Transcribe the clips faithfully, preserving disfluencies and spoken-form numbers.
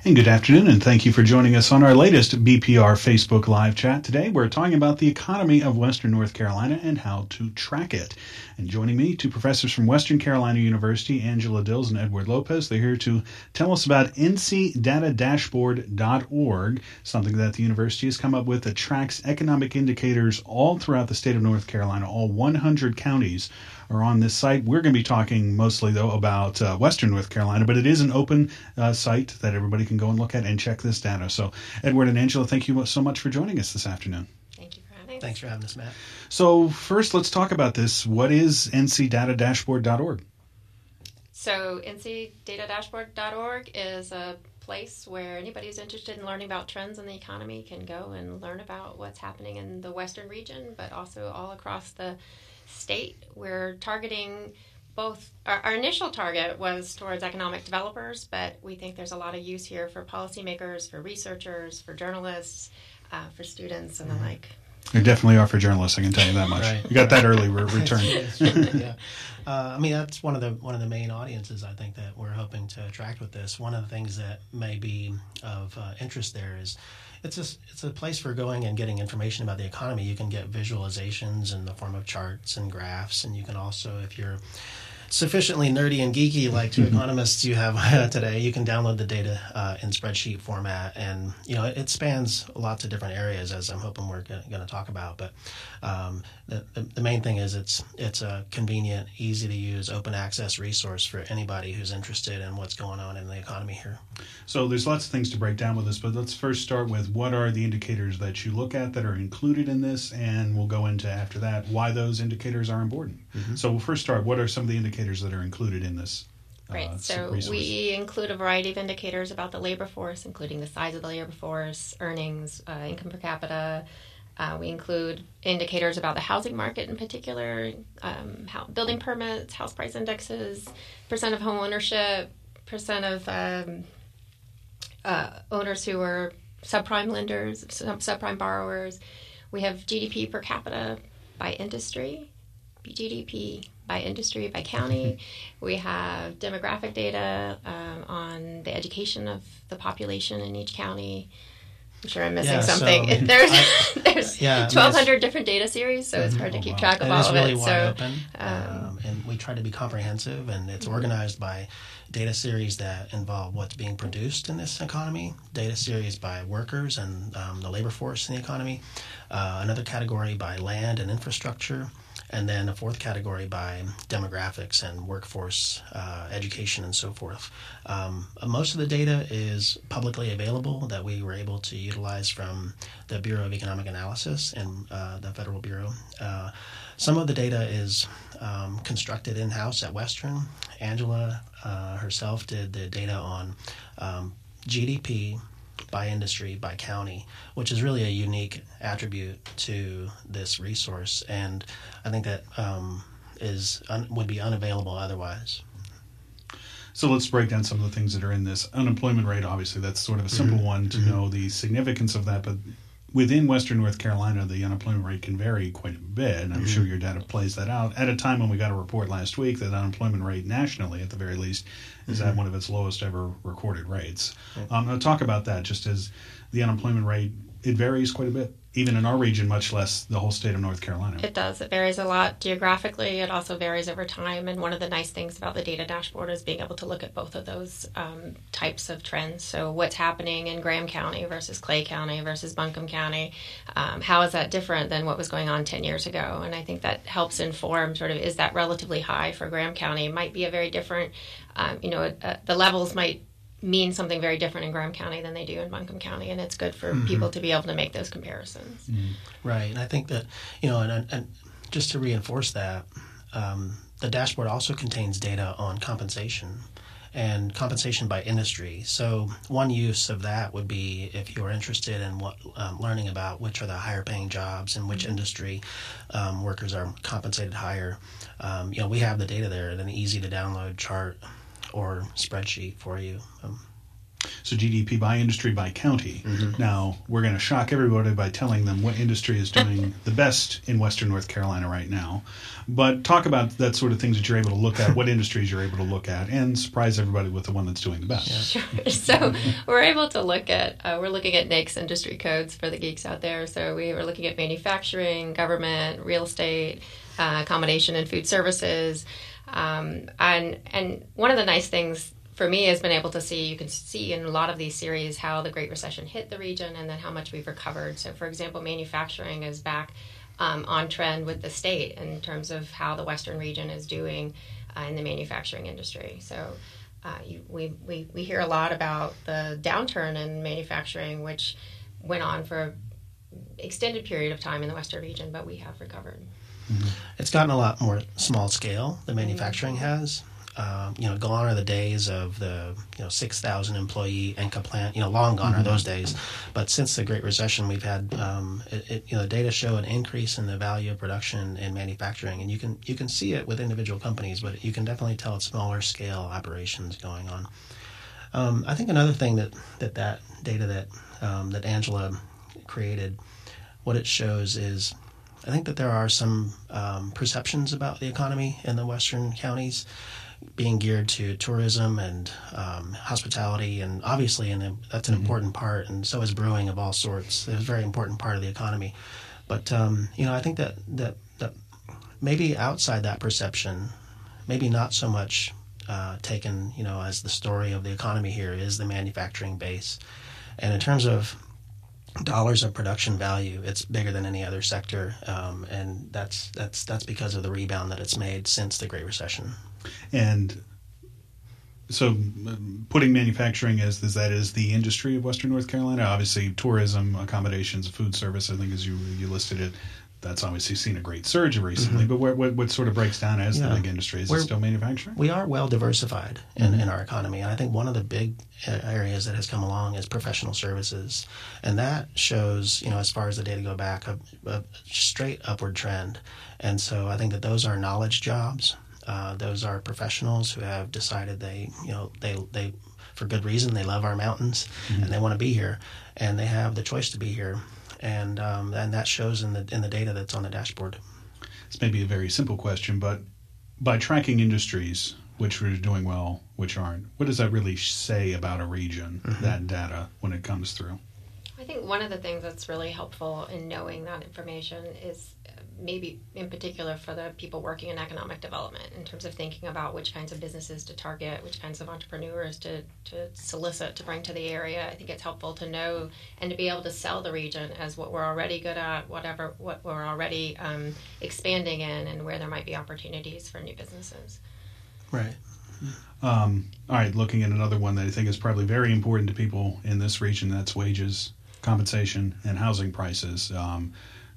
And good afternoon, and thank you for joining us on our latest B P R Facebook Live chat. Today, we're talking about the economy of Western North Carolina and how to track it. And joining me, two professors from Western Carolina University, Angela Dills and Edward Lopez. They're here to tell us about N C data dashboard dot org, something that the university has come up with that tracks economic indicators all throughout the state of North Carolina. All one hundred counties are on this site. We're going to be talking mostly, though, about uh, Western North Carolina, but it is an open uh, site that everybody can go and look at and check this data. So, Edward and Angela, thank you so much for joining us this afternoon. Thank you for having us. Thanks for having us, Matt. So, first, let's talk about this. What is N C data dashboard dot org? So, N C data dashboard dot org is a place where anybody who's interested in learning about trends in the economy can go and learn about what's happening in the Western region, but also all across the state. We're targeting both. Our, our initial target was towards economic developers, but we think there's a lot of use here for policymakers, for researchers, for journalists, uh, for students, and the like. There definitely are for journalists, I can tell you that much. Right. You got that early re- return. It's, it's true, yeah. Uh, I mean, that's one of the one of the main audiences I think that we're hoping to attract with this. One of the things that may be of uh, interest there is it's a, it's a place for going and getting information about the economy. You can get visualizations in the form of charts and graphs, and you can also, if you're sufficiently nerdy and geeky like two economists you have uh, today, you can download the data uh, in spreadsheet format, and you know it, it spans lots of different areas, as I'm hoping we're going to talk about. But um, the, the the main thing is it's it's a convenient, easy to use, open access resource for anybody who's interested in what's going on in the economy here. So there's lots of things to break down with this, but let's first start with what are the indicators that you look at that are included in this, and we'll go into after that why those indicators are important. Mm-hmm. So we'll first start. What are some of the indicators that are included in this? Right. Uh, so resource? We include a variety of indicators about the labor force, including the size of the labor force, earnings, uh, income per capita. Uh, we include indicators about the housing market in particular, um, how, building permits, house price indexes, percent of home ownership, percent of um, uh, owners who are subprime lenders, sub- subprime borrowers. We have G D P per capita by industry, G D P by industry, by county. We have demographic data um, on the education of the population in each county. I'm sure I'm missing yeah, something. So, there's I, there's yeah, twelve hundred different data series, so it's hard to oh, keep wow. track of it all is of really it. wide So, open, um, um, and we try to be comprehensive, and it's organized by data series that involve what's being produced in this economy, data series by workers and um, the labor force in the economy, uh, another category by land and infrastructure, and then a fourth category by demographics and workforce, uh, education, and so forth. Um, most of the data is publicly available that we were able to utilize from the Bureau of Economic Analysis and uh, the Federal Bureau. Uh, some of the data is um, constructed in-house at Western. Angela uh, herself did the data on um, G D P, by industry, by county, which is really a unique attribute to this resource, and I think that um, is un- would be unavailable otherwise. So let's break down some of the things that are in this. Unemployment rate, obviously, that's sort of a simple mm-hmm. one to mm-hmm. know the significance of that, but within Western North Carolina, the unemployment rate can vary quite a bit, and I'm mm-hmm. sure your data plays that out. At a time when we got a report last week that unemployment rate nationally, at the very least, is mm-hmm. at one of its lowest ever recorded rates. Mm-hmm. Um, I'll talk about that just as the unemployment rate, it varies quite a bit, even in our region, much less the whole state of North Carolina. It does. It varies a lot geographically. It also varies over time. And one of the nice things about the data dashboard is being able to look at both of those um, types of trends. So what's happening in Graham County versus Clay County versus Buncombe County, um, how is that different than what was going on ten years ago? And I think that helps inform sort of, is that relatively high for Graham County? It might be a very different, um, you know, uh, the levels might mean something very different in Graham County than they do in Buncombe County, and it's good for mm-hmm. people to be able to make those comparisons. Mm-hmm. Right, and I think that, you know, and, and just to reinforce that, um, the dashboard also contains data on compensation and compensation by industry. So one use of that would be if you're interested in what um, learning about which are the higher paying jobs and which mm-hmm. industry um, workers are compensated higher. Um, you know, we have the data there in an easy to download chart or spreadsheet for you. Um, So G D P by industry by county. Mm-hmm. Now, we're going to shock everybody by telling them what industry is doing the best in Western North Carolina right now. But talk about that sort of things that you're able to look at, what industries you're able to look at, and surprise everybody with the one that's doing the best. Sure. So we're able to look at, uh, we're looking at N A I C S industry codes for the geeks out there. So we were looking at manufacturing, government, real estate, uh, accommodation and food services. Um, and, and one of the nice things for me has been able to see, you can see in a lot of these series how the Great Recession hit the region and then how much we've recovered. So for example, manufacturing is back um, on trend with the state in terms of how the Western region is doing uh, in the manufacturing industry. So uh, you, we, we, we hear a lot about the downturn in manufacturing, which went on for an extended period of time in the Western region, but we have recovered. Mm-hmm. It's gotten a lot more small scale than manufacturing mm-hmm. has. Um, you know, gone are the days of the, you know, six thousand employee Enka plant, you know, long gone mm-hmm. are those days. But since the Great Recession, we've had, um, it, it, you know, the data show an increase in the value of production in manufacturing. And you can you can see it with individual companies, but you can definitely tell it's smaller scale operations going on. Um, I think another thing that, that, that data that, um, that Angela created, what it shows is, I think that there are some um, perceptions about the economy in the Western counties being geared to tourism and um, hospitality, and obviously and that's an mm-hmm. important part, and so is brewing of all sorts. It's a very important part of the economy. But, um, you know, I think that, that, that maybe outside that perception, maybe not so much uh, taken, you know, as the story of the economy here is the manufacturing base. And in terms of dollars of production value, it's bigger than any other sector, um, and that's that's that's because of the rebound that it's made since the Great Recession. And so putting manufacturing as, as that is the industry of Western North Carolina, obviously tourism, accommodations, food service, I think as you you listed it, that's obviously seen a great surge recently. Mm-hmm. But what, what what sort of breaks down as yeah. the big industry? Is We're, it still manufacturing? We are well diversified in, mm-hmm. in our economy. And I think one of the big areas that has come along is professional services. And that shows, you know, as far as the data go back, a, a straight upward trend. And so I think that those are knowledge jobs. Uh, those are professionals who have decided they, you know, they, they for good reason, they love our mountains mm-hmm. and they want to be here. And they have the choice to be here. And um, and that shows in the in the data that's on the dashboard. This may be a very simple question, but by tracking industries, which are doing well, which aren't, what does that really say about a region, mm-hmm. that data, when it comes through? I think one of the things that's really helpful in knowing that information is maybe in particular for the people working in economic development in terms of thinking about which kinds of businesses to target, which kinds of entrepreneurs to, to solicit to bring to the area. I think it's helpful to know and to be able to sell the region as what we're already good at, whatever what we're already um, expanding in, and where there might be opportunities for new businesses. Right. Um, all right, looking at another one that I think is probably very important to people in this region, that's wages, compensation, and housing prices. Um,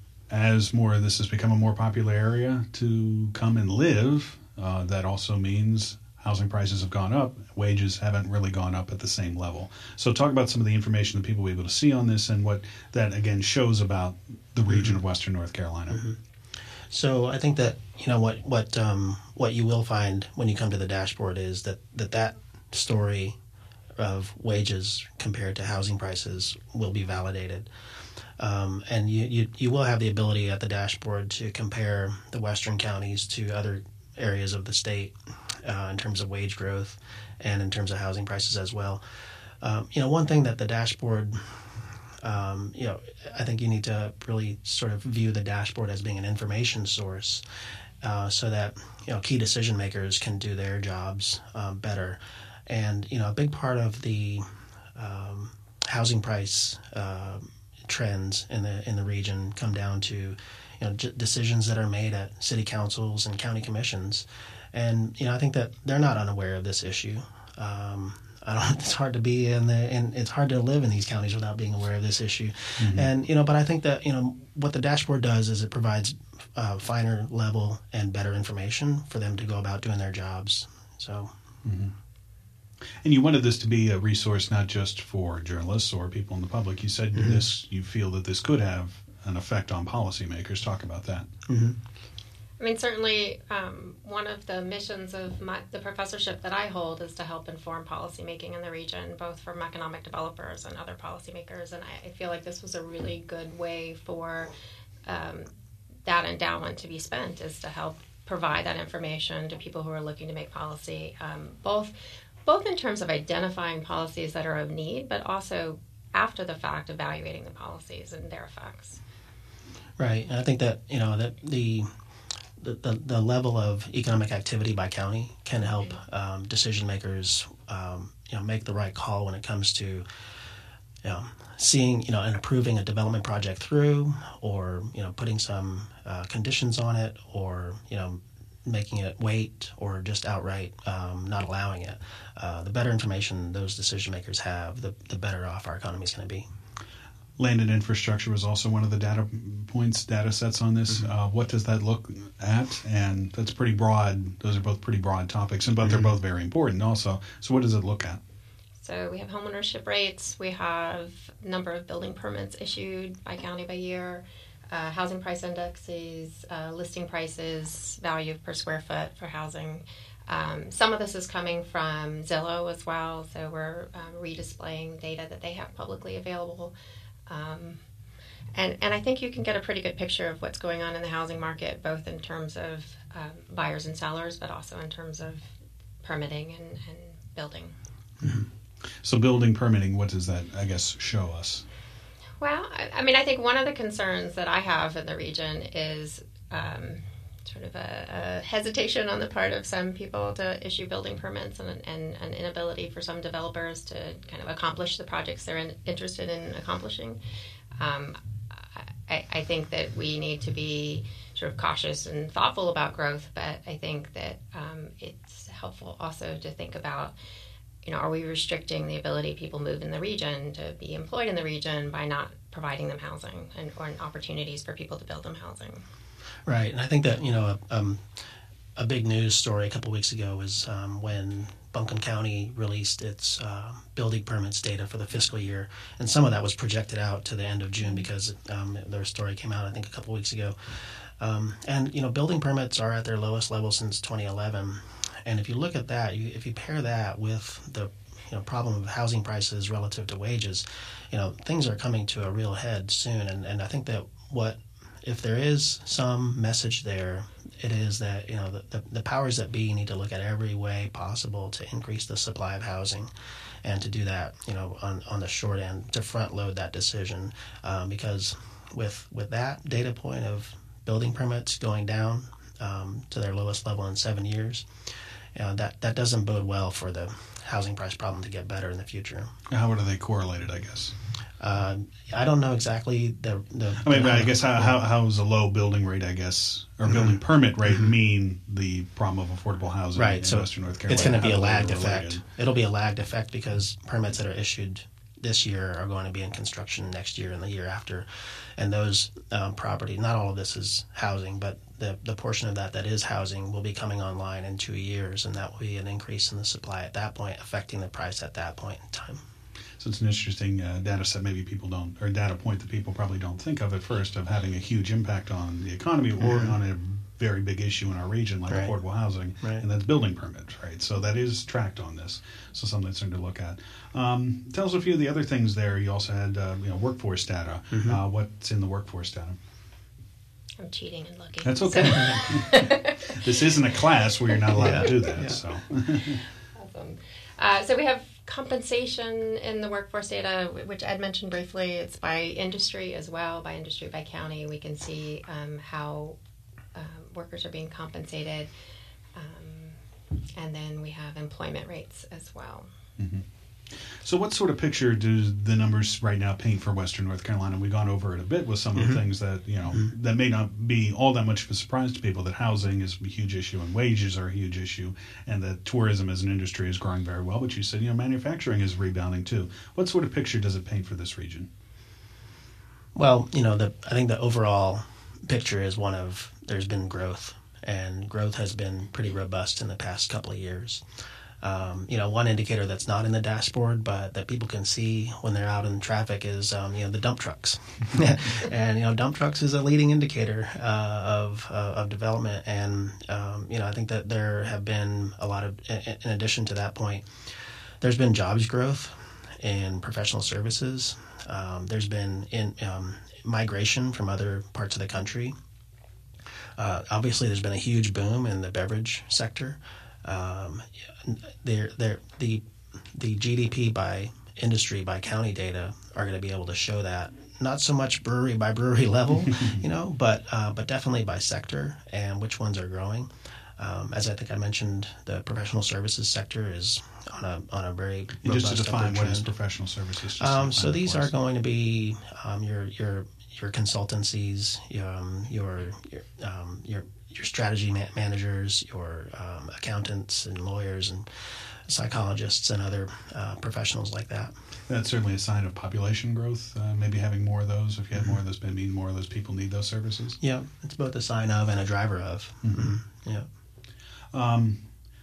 As more this has become a more popular area to come and live, uh, that also means housing prices have gone up. Wages haven't really gone up at the same level. So talk about some of the information that people will be able to see on this and what that, again, shows about the region of Western North Carolina. Mm-hmm. So I think that, you know, what what um, what you will find when you come to the dashboard is that that, that story of wages compared to housing prices will be validated. Um, and you, you you will have the ability at the dashboard to compare the western counties to other areas of the state uh, in terms of wage growth and in terms of housing prices as well. Um, you know, one thing that the dashboard, um, you know, I think you need to really sort of view the dashboard as being an information source uh, so that, you know, key decision makers can do their jobs um, better. And, you know, a big part of the um, housing price uh, trends in the in the region come down to, you know, j- decisions that are made at city councils and county commissions, and you know I think that they're not unaware of this issue. Um, I don't. It's hard to be in the and it's hard to live in these counties without being aware of this issue, mm-hmm. and you know. But I think that you know what the dashboard does is it provides uh, finer level and better information for them to go about doing their jobs. So. Mm-hmm. And you wanted this to be a resource not just for journalists or people in the public. You said mm-hmm. this. You feel that this could have an effect on policymakers. Talk about that. Mm-hmm. I mean, certainly um, one of the missions of my, the professorship that I hold is to help inform policymaking in the region, both from economic developers and other policymakers. And I, I feel like this was a really good way for um, that endowment to be spent, is to help provide that information to people who are looking to make policy, um, both both in terms of identifying policies that are of need, but also after the fact evaluating the policies and their effects. Right, and I think that you know that the the, the, the level of economic activity by county can help um, decision makers um, you know make the right call when it comes to you know seeing you know and approving a development project through, or you know putting some uh, conditions on it, or you know making it wait, or just outright um, not allowing it. Uh, the better information those decision makers have, the, the better off our economy is going to be. Land and infrastructure was also one of the data points, data sets on this. Mm-hmm. Uh, what does that look at? And that's pretty broad. Those are both pretty broad topics, and but mm-hmm. they're both very important also. So what does it look at? So we have homeownership rates. We have number of building permits issued by county by year. Uh, housing price indexes, uh, listing prices, value per square foot for housing. Um, some of this is coming from Zillow as well, so we're um, redisplaying data that they have publicly available. Um, and, and I think you can get a pretty good picture of what's going on in the housing market, both in terms of um, buyers and sellers, but also in terms of permitting and, and building. Mm-hmm. So building permitting, what does that, I guess, show us? Well, I, I mean, I think one of the concerns that I have in the region is um, sort of a, a hesitation on the part of some people to issue building permits, and and an inability for some developers to kind of accomplish the projects they're in, interested in accomplishing. Um, I, I think that we need to be sort of cautious and thoughtful about growth, but I think that um, it's helpful also to think about, you know, are we restricting the ability people move in the region to be employed in the region by not providing them housing and or opportunities for people to build them housing? Right, and I think that, you know, um, a big news story a couple weeks ago was um, when Buncombe County released its uh, building permits data for the fiscal year, and some of that was projected out to the end of June because um, their story came out, I think, a couple weeks ago. Um, and, you know, building permits are at their lowest level since twenty eleven. And if you look at that, you, if you pair that with the you know problem of housing prices relative to wages, you know things are coming to a real head soon. And, and I think that what if there is some message there, it is that you know the, the, the powers that be need to look at every way possible to increase the supply of housing, and to do that you know on, on the short end, to front load that decision, um, because with with that data point of building permits going down um, to their lowest level in seven years. You know, that, that doesn't bode well for the housing price problem to get better in the future. How are they correlated, I guess? Uh, I don't know exactly the... the I mean, the, I guess how, how how is a low building rate, I guess, or mm-hmm. building permit rate mm-hmm. mean the problem of affordable housing right, in so Western North Carolina? It's going to be a lagged effect. Related? It'll be a lagged effect because permits that are issued this year are going to be in construction next year and the year after. And those um, property, not all of this is housing, but the, the portion of that that is housing will be coming online in two years, and that will be an increase in the supply at that point, affecting the price at that point in time. So it's an interesting uh, data set maybe people don't, or data point that people probably don't think of at first, of having a huge impact on the economy mm-hmm. or on a very big issue in our region like right. affordable housing, right. and that's building permits, right? So that is tracked on this, so something that's something to look at. Um, tell us a few of the other things there. You also had uh, you know workforce data. Mm-hmm. Uh, what's in the workforce data? I'm cheating and looking. That's okay. So. This isn't a class where you're not allowed yeah. to do that. Yeah. So, awesome. Uh, so we have compensation in the workforce data, which Ed mentioned briefly. It's by industry as well, by industry, by county. We can see um, how um, workers are being compensated, um, and then we have employment rates as well. Mm-hmm. So what sort of picture do the numbers right now paint for Western North Carolina? We've gone over it a bit with some of mm-hmm. the things that, you know, mm-hmm. that may not be all that much of a surprise to people, that housing is a huge issue and wages are a huge issue, and that tourism as an industry is growing very well. But you said, you know, manufacturing is rebounding too. What sort of picture does it paint for this region? Well, you know, the I think the overall picture is one of there's been growth, and growth has been pretty robust in the past couple of years. Um, you know, one indicator that's not in the dashboard, but that people can see when they're out in traffic is, um, you know, the dump trucks. And, you know, dump trucks is a leading indicator uh, of uh, of development. And, um, you know, I think that there have been a lot of, in addition to that point, there's been jobs growth in professional services. Um, there's been in um, migration from other parts of the country. Uh, obviously, there's been a huge boom in the beverage sector. Um, they're, they're, the the G D P by industry, by county data are going to be able to show that. Not so much brewery by brewery level, you know, but uh, but definitely by sector and which ones are growing. Um, as I think I mentioned, the professional services sector is on a on a very and robust just to define what trend. is professional services. Just Um, so these are us. going to be um, your your your consultancies, your um, your your, um, your your strategy ma- managers, your um, accountants and lawyers and psychologists and other uh, professionals like that. That's certainly a sign of population growth. Uh, maybe having more of those. If you have more of those, maybe more of those people need those services. Yeah, it's both a sign of and a driver of. Mm-hmm. Mm-hmm. Yeah. Um,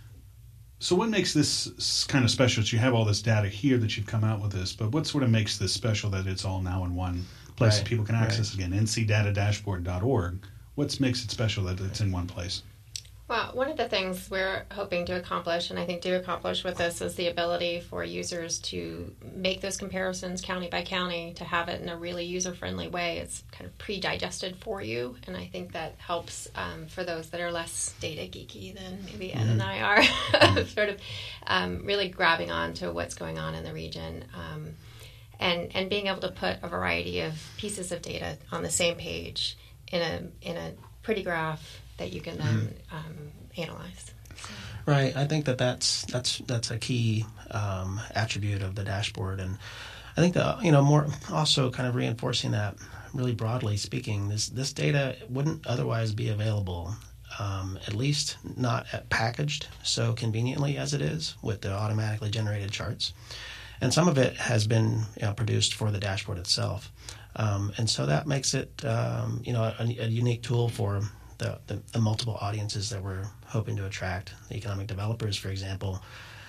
so what makes this s- kind of special? You have all this data here that you've come out with this, but what sort of makes this special that it's all now in one place Right, that people can access right. again? N C data dashboard dot org. What makes it special that it's in one place? Well, one of the things we're hoping to accomplish, and I think do accomplish with this, is the ability for users to make those comparisons county by county, to have it in a really user-friendly way. It's kind of pre-digested for you, and I think that helps um, for those that are less data geeky than maybe Ed and I are, mm-hmm. sort of um, really grabbing on to what's going on in the region. Um, and, and being able to put a variety of pieces of data on the same page in a in a pretty graph that you can then um, analyze. So. Right. I think that that's that's that's a key um, attribute of the dashboard, and I think that you know more also kind of reinforcing that really broadly speaking, this this data wouldn't otherwise be available, um, at least not packaged so conveniently as it is with the automatically generated charts, and some of it has been you know, produced for the dashboard itself. Um, and so that makes it, um, you know, a, a unique tool for the, the, the multiple audiences that we're hoping to attract. The economic developers, for example,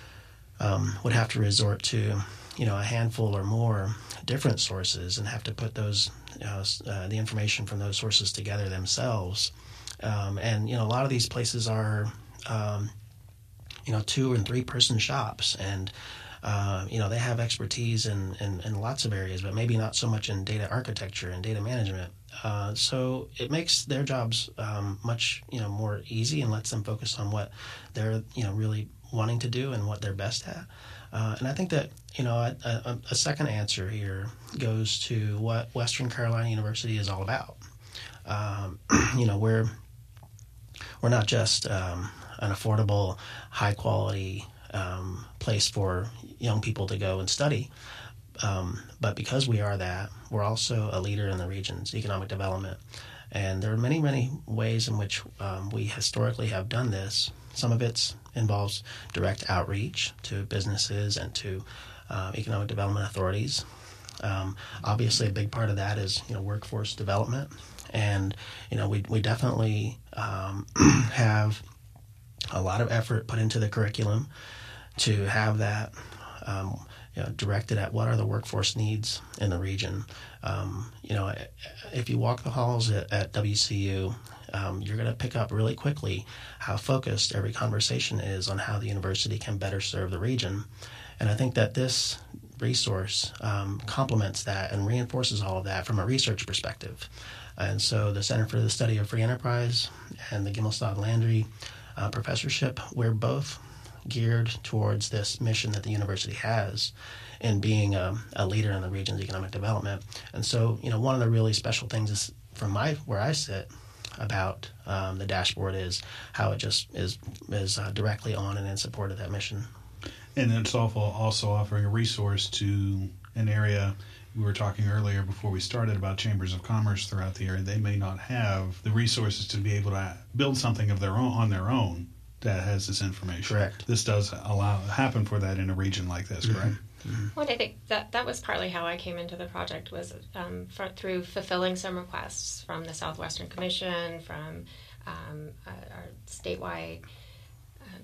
um, would have to resort to, you know, a handful or more different sources and have to put those, you know, uh, the information from those sources together themselves. Um, and, you know, a lot of these places are, um, you know, two and three person shops, and Uh, you know, they have expertise in, in, in lots of areas, but maybe not so much in data architecture and data management. Uh, so it makes their jobs um, much, you know, more easy and lets them focus on what they're, you know, really wanting to do and what they're best at. Uh, and I think that, you know, a, a, a second answer here goes to what Western Carolina University is all about. Um, you know, we're, we're not just um, an affordable, high-quality Um, place for young people to go and study. Um, but because we are that, we're also a leader in the region's economic development. And there are many, many ways in which um, we historically have done this. Some of it involves direct outreach to businesses and to uh, economic development authorities. Um, obviously, a big part of that is, you know, workforce development. And, you know, we, we definitely um, have a lot of effort put into the curriculum to have that um, you know, directed at what are the workforce needs in the region. Um, you know, if you walk the halls at, at W C U, um, you're going to pick up really quickly how focused every conversation is on how the university can better serve the region. And I think that this resource um, complements that and reinforces all of that from a research perspective. And so the Center for the Study of Free Enterprise and the Gimelstob Landry uh, professorship, we're both geared towards this mission that the university has in being a, a leader in the region's economic development. And so, you know, one of the really special things is from my where I sit about um, the dashboard is how it just is is uh, directly on and in support of that mission. And it's also also offering a resource to an area. We were talking earlier before we started about chambers of commerce throughout the area. They may not have the resources to be able to build something of their own on their own that has this information. Correct. This does allow happen for that in a region like this, correct? Mm-hmm. Well, I think that that was partly how I came into the project, was um, for, through fulfilling some requests from the Southwestern Commission, from um, uh, our statewide uh,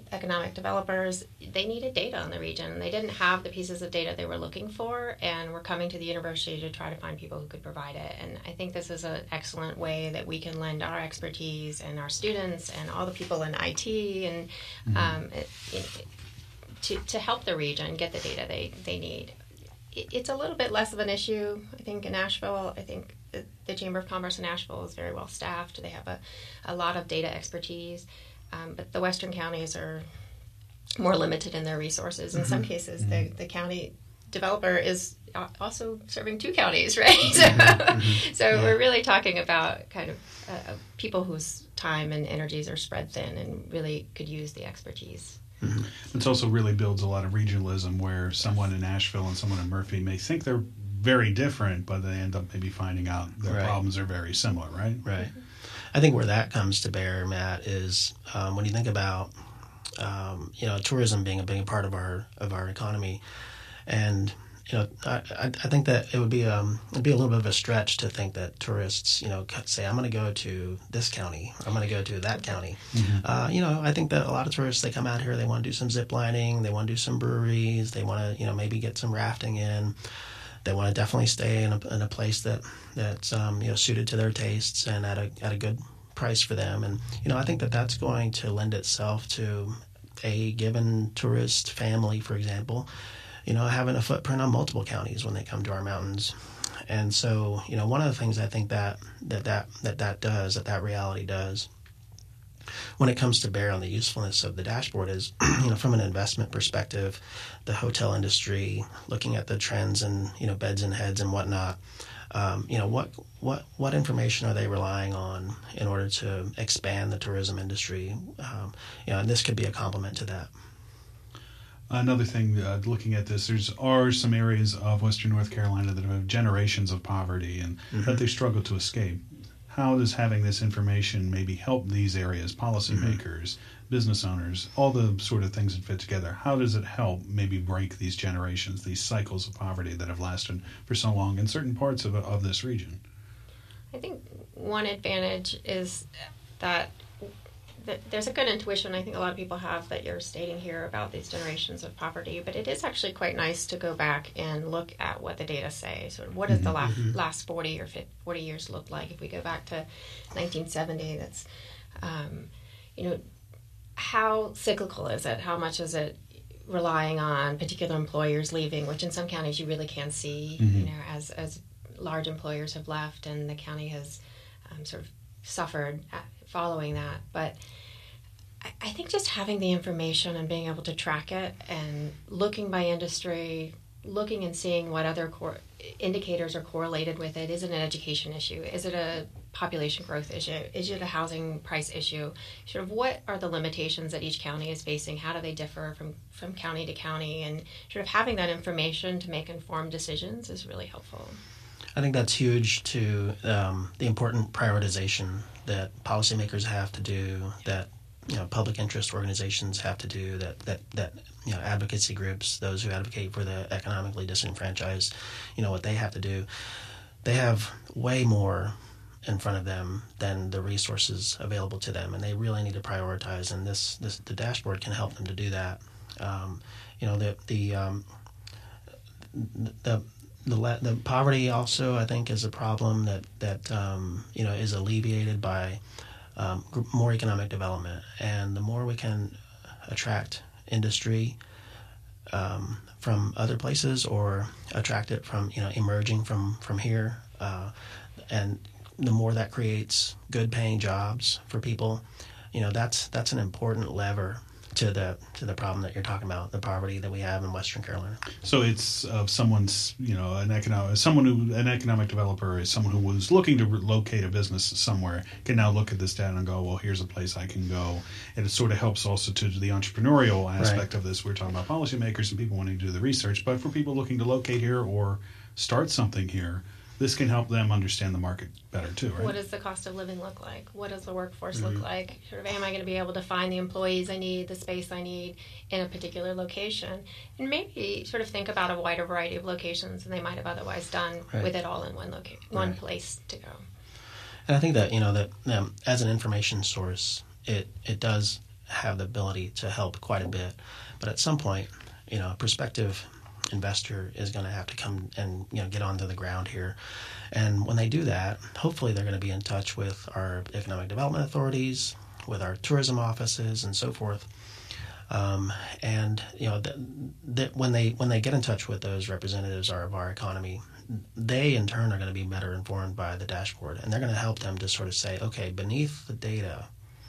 economic developers, they needed data on the region, and they didn't have the pieces of data they were looking for, and were coming to the university to try to find people who could provide it. And I think this is an excellent way that we can lend our expertise and our students and all the people in I T and mm-hmm. um, it, it, to, to help the region get the data they, they need. It, it's a little bit less of an issue, I think, in Nashville. I think the, the Chamber of Commerce in Nashville is very well staffed. They have a, a lot of data expertise. Um, but the western counties are more limited in their resources. In mm-hmm. some cases, mm-hmm. the, the county developer is also serving two counties, right? So, mm-hmm. so yeah. we're really talking about kind of uh, people whose time and energies are spread thin and really could use the expertise. Mm-hmm. It also really builds a lot of regionalism where someone in Nashville and someone in Murphy may think they're very different, but they end up maybe finding out their right. problems are very similar, right? Right. I think where that comes to bear, Matt, is um, when you think about um, you know tourism being a big part of our of our economy, and you know I, I think that it would be um it'd be a little bit of a stretch to think that tourists you know say I'm going to go to this county, I'm going to go to that county. Mm-hmm. Uh, you know I think that a lot of tourists, they come out here, they want to do some zip lining, they want to do some breweries, they want to you know maybe get some rafting in. They want to definitely stay in a, in a place that that's um, you know suited to their tastes and at a at a good price for them. And you know I think that that's going to lend itself to a given tourist family, for example, you know having a footprint on multiple counties when they come to our mountains. And so you know one of the things I think that that that that, that does that that reality does when it comes to bear on the usefulness of the dashboard is, you know, from an investment perspective, the hotel industry, looking at the trends and, you know, beds and heads and whatnot, um, you know, what, what, what information are they relying on in order to expand the tourism industry? Um, you know, and this could be a complement to that. Another thing, uh, looking at this, there's are some areas of Western North Carolina that have generations of poverty and mm-hmm. that they struggle to escape. How does having this information maybe help these areas, policymakers, mm-hmm. business owners, all the sort of things that fit together? How does it help maybe break these generations, these cycles of poverty that have lasted for so long in certain parts of of this region? I think one advantage is that there's a good intuition I think a lot of people have that you're stating here about these generations of poverty, but it is actually quite nice to go back and look at what the data say. So what does mm-hmm. the last, last forty or forty years look like? If we go back to nineteen seventy, that's, um, you know, how cyclical is it? How much is it relying on particular employers leaving, which in some counties you really can see, mm-hmm. you know, as, as large employers have left and the county has um, sort of suffered following that. But I think just having the information and being able to track it and looking by industry, looking and seeing what other cor- indicators are correlated with it. Is it an education issue? Is it a population growth issue? Is it a housing price issue? Sort of what are the limitations that each county is facing? How do they differ from, from county to county? And sort of having that information to make informed decisions is really helpful. I think that's huge to um, the important prioritization that policymakers have to do, that you know public interest organizations have to do, that that that you know advocacy groups, those who advocate for the economically disenfranchised, you know what they have to do. They have way more in front of them than the resources available to them, and they really need to prioritize. And this this the dashboard can help them to do that. Um, you know the the um, the The, the poverty also, I think, is a problem that that um, you know is alleviated by um, more economic development, and the more we can attract industry um, from other places or attract it from you know emerging from from here, uh, and the more that creates good-paying jobs for people, you know that's that's an important lever to the to the problem that you're talking about, the poverty that we have in Western Carolina. So it's of uh, someone's, you know, an economic, someone who, an economic developer is someone who was looking to re- locate a business somewhere can now look at this data and go, well, here's a place I can go. And it sort of helps also to the entrepreneurial aspect right. of this. We're talking about policymakers and people wanting to do the research, but for people looking to locate here or start something here, this can help them understand the market better too, right? What does the cost of living look like? What does the workforce mm-hmm. look like? Sort of, am I going to be able to find the employees I need, the space I need in a particular location? And maybe sort of think about a wider variety of locations than they might have otherwise done right. with it all in one loca- one right. place to go. And I think that, you know, that um, as an information source, it, it does have the ability to help quite a bit. But at some point, you know, a prospective investor is going to have to come and, you know, get onto the ground here. And when they do that, hopefully they're going to be in touch with our economic development authorities, with our tourism offices, and so forth. Um, and you know, th- th- when they when they get in touch with those representatives of our economy, they in turn are going to be better informed by the dashboard, and they're going to help them to sort of say, okay, beneath the data,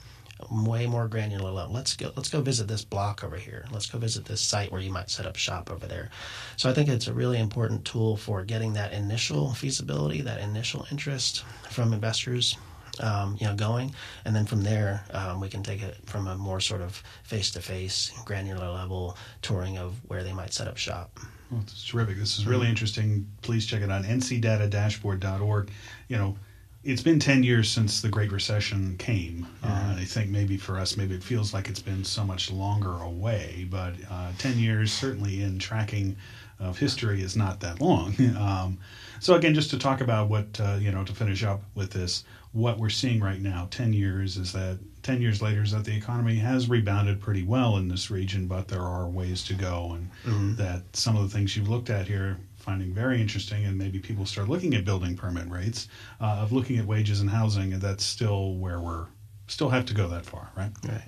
way more granular level, let's go let's go visit this block over here. Let's go visit this site where you might set up shop over there. So I think it's a really important tool for getting that initial feasibility, that initial interest from investors. Um, you know, going, and then from there um, we can take it from a more sort of face-to-face, granular level touring of where they might set up shop. Well, it's terrific. This is really mm-hmm. interesting. Please check it out, n c data dashboard dot org. You know, it's been ten years since the Great Recession came. Mm-hmm. Uh, and I think maybe for us, maybe it feels like it's been so much longer away, but uh, ten years certainly in tracking of history is not that long. um, so again, just to talk about what, uh, you know, to finish up with this, what we're seeing right now, ten years, is that ten years later is that the economy has rebounded pretty well in this region, but there are ways to go, and mm-hmm. that some of the things you've looked at here, finding very interesting, and maybe people start looking at building permit rates, uh, of looking at wages and housing, and that's still where we're, still have to go that far, right? Right.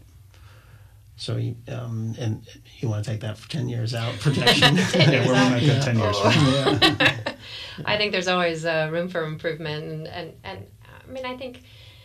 So, you, um, and you want to take that for ten years out projection? Yeah, where we might get ten years from. Yeah. I think there's always uh, room for improvement, and, and, and I mean, I think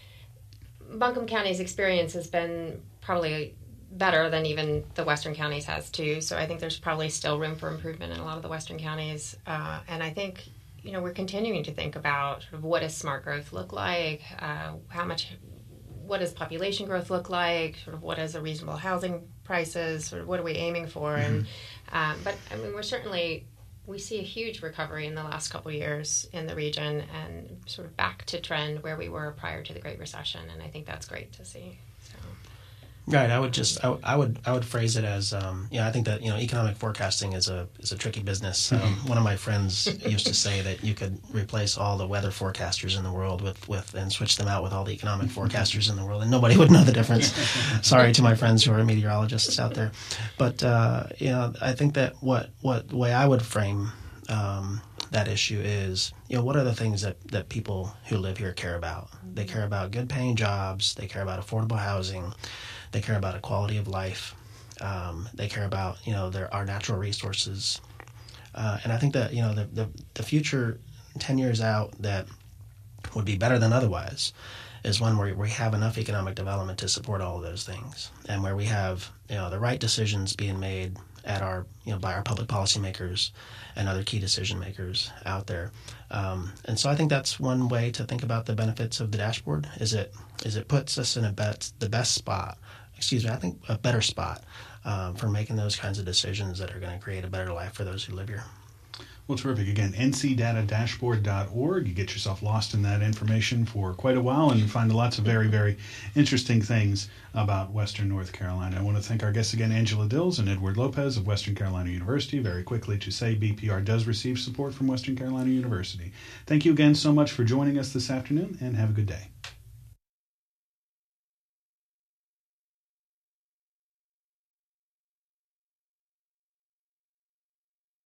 Buncombe County's experience has been probably better than even the Western counties has too. So I think there's probably still room for improvement in a lot of the Western counties. Uh, and I think, you know, we're continuing to think about sort of what does smart growth look like, uh, how much, what does population growth look like, sort of what is a reasonable housing prices, sort of what are we aiming for? Mm-hmm. And um, but I mean, we're certainly, we see a huge recovery in the last couple of years in the region and sort of back to trend where we were prior to the Great Recession, and I think that's great to see. So. Right. I would just, I, I would, I would phrase it as, um, yeah, I think that, you know, economic forecasting is a is a tricky business. Um, one of my friends used to say that you could replace all the weather forecasters in the world with, with and switch them out with all the economic forecasters in the world, and nobody would know the difference. Sorry to my friends who are meteorologists out there, but uh, you know, I think that what what the way I would frame um, that issue is, you know, what are the things that, that people who live here care about? They care about good paying jobs. They care about affordable housing. They care about a quality of life. Um, they care about, you know, their, our natural resources. Uh, and I think that, you know, the, the, the future ten years out that would be better than otherwise is one where we have enough economic development to support all of those things, and where we have, you know, the right decisions being made at our, you know, by our public policymakers and other key decision makers out there. Um, and so I think that's one way to think about the benefits of the dashboard, is it is it puts us in a bet, the best spot, excuse me, I think a better spot um, for making those kinds of decisions that are going to create a better life for those who live here. Well, terrific. Again, n c data dashboard dot org. You get yourself lost in that information for quite a while and find lots of very, very interesting things about Western North Carolina. I want to thank our guests again, Angela Dills and Edward Lopez of Western Carolina University. Very quickly to say, B P R does receive support from Western Carolina University. Thank you again so much for joining us this afternoon, and have a good day.